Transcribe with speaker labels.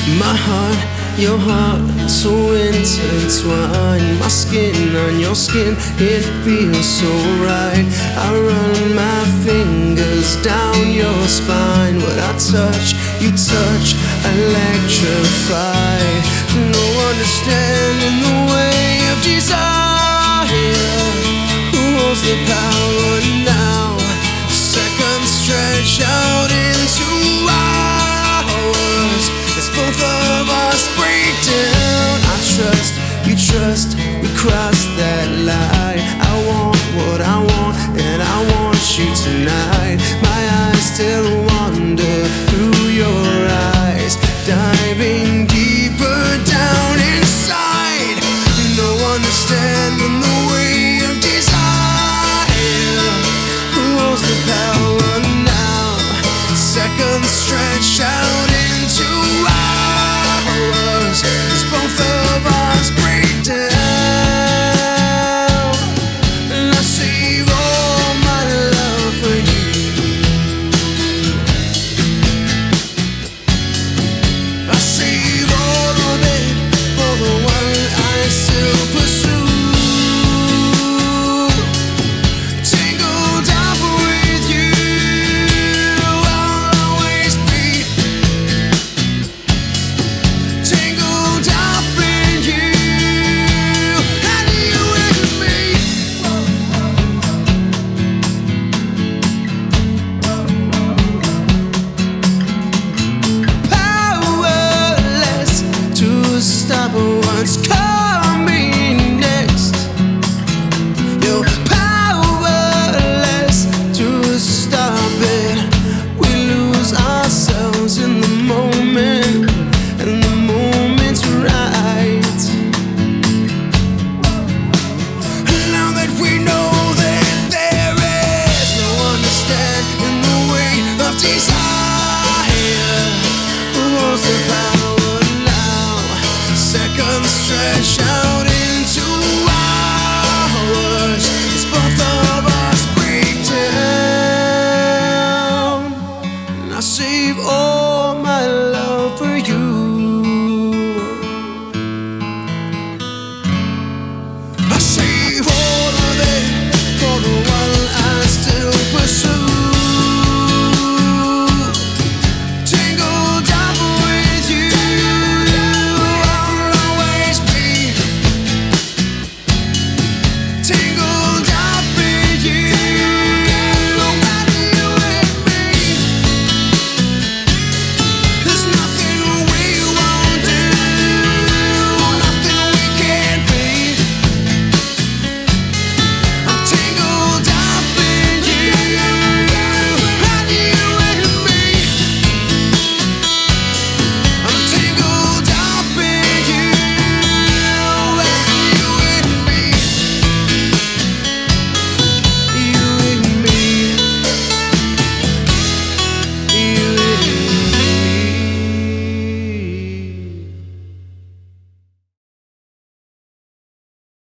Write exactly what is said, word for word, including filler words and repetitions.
Speaker 1: My heart, your heart, so intertwined. My skin on your skin, it feels so right. I run my fingers down your spine. What I touch, you touch, electrify. No understanding the way of desire. Who holds the power now? Seconds stretch out into hours. It's both of us break down. I trust, you trust,